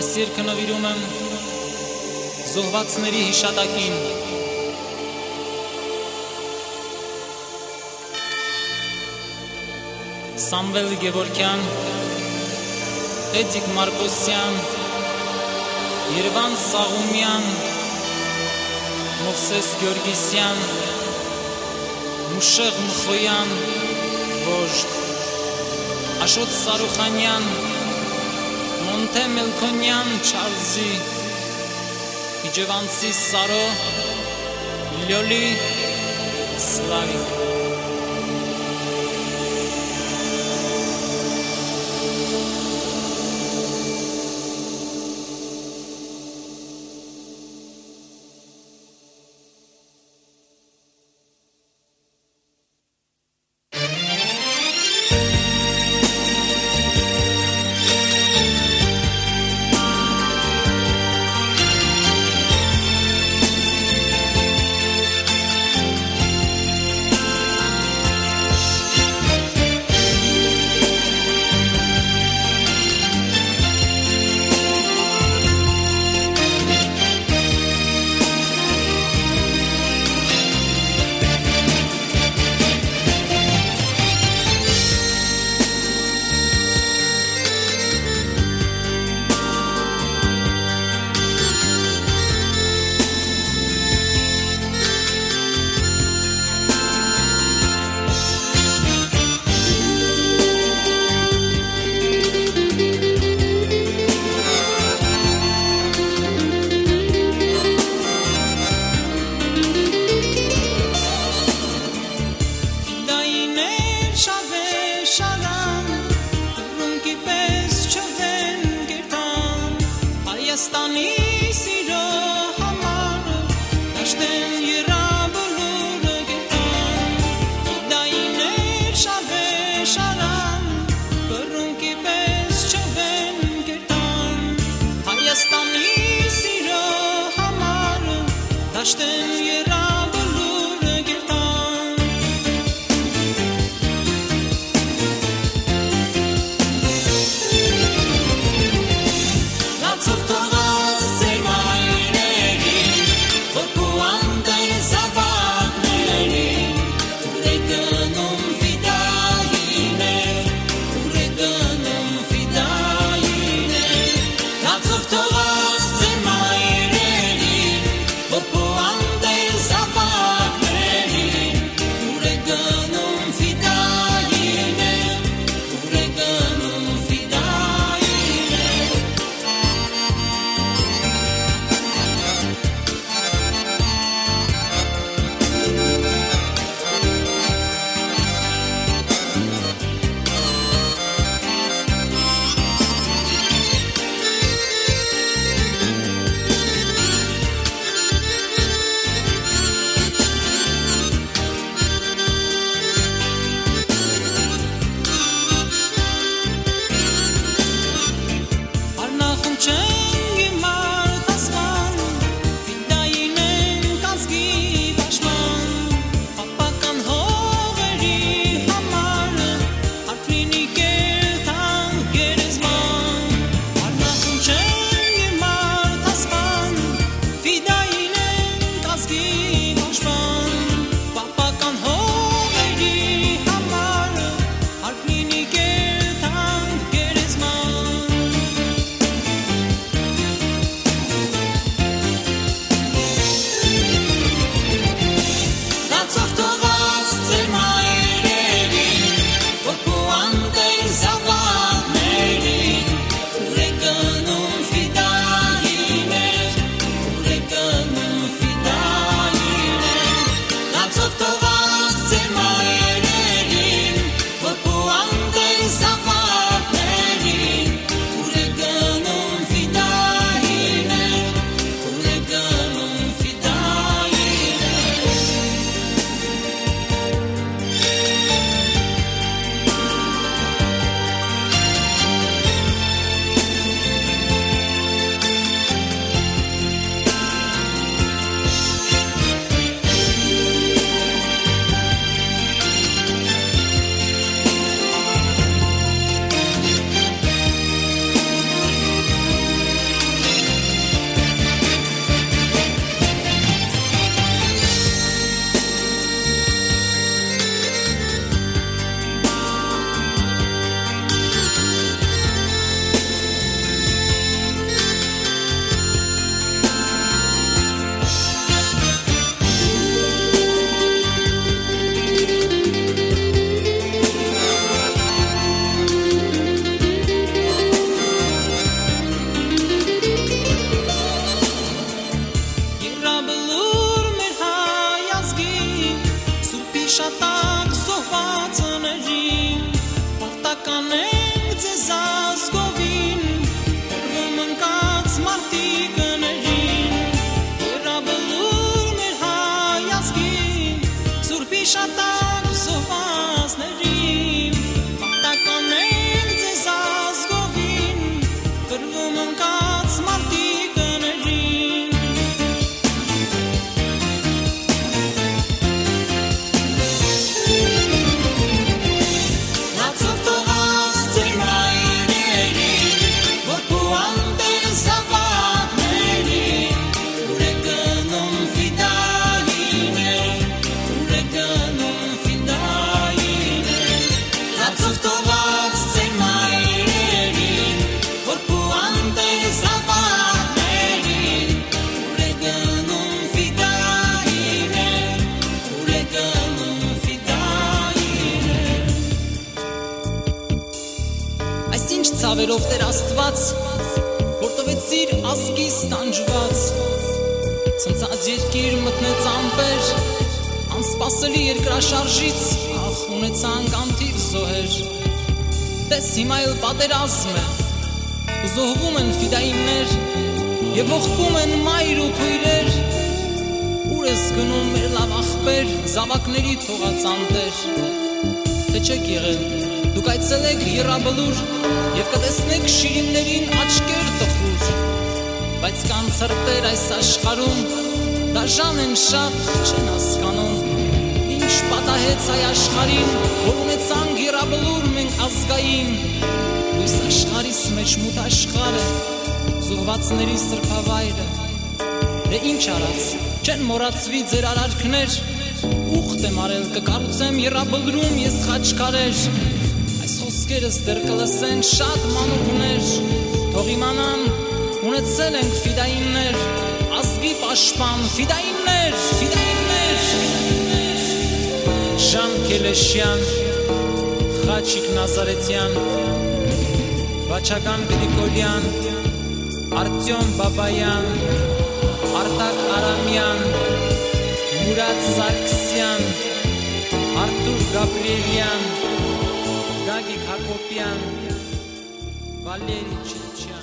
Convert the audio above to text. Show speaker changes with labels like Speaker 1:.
Speaker 1: Այս երգը նվիրում եմ զոհվածների հիշատակին։ Սամվել Գևորգյան, Էդիկ Մարկոսյան, Երևան Սաղումյան, Մովսես Գյորգիսյան, Մուշեղ Մխոյան, Վոժդ, Աշոտ Սարուխանյան, Մոնթե Մելքոնյան, Չարլզի, Իջևանցի Սարո, Լյոլի, Սլավիկ։
Speaker 2: Լացով թողած
Speaker 1: ցավերով Տեր Աստված, որ տվեցիր ազգիս տանջված, ցնցած երկիր մտնեց ամպեր, անսպասելի երկրաշարժից, ախ ունեցանք անթիվ զոհեր, տես հիմա էլ պատերազմ է, զոհվում են ֆիդայիններ, և ողբում են մայր ու քույրեր, ուր ես գնում մեր լավ աղբեր, զավակների թողած անտեր, թե չեք եղել, դուք այցելեք Եռաբլուր և կտեսնեք շիրիմներին աչքեր տխուր, բայց կան ցրտեր այս աշխարհում, դաժան են շատ, չեն հասկանում, ինչ պատահեց այ աշխարհին, որ ունեցանք Եռաբլուր մենք ազգային, լույս աշխարհիս մեջ մութ աշխարհ է, զոհվածների սրբավայրը, դե ինչ արած, չեն մոռացվի ձեր արարքներ, ուխտ եմ արել, կկառուցեմ Եռաբլրում ես խաչքարեր, այս խոսքերս դեռ կլսեն շատ մանուկներ, թող իմանան, ունեցել ենք ֆիդայիններ, ազգի պաշտպան ֆիդայիններ, Ժան Քելեշյան, Խաչիկ Նազարեթյան, Վաչական Գրիգորյան, Արտյոմ Բաբայան, Արտակ Արամյան, Մուրադ Սարգսյան, Արտուր Գաբրիելյան, Գագիկ Հակոբյան, Վալերի Չիչյան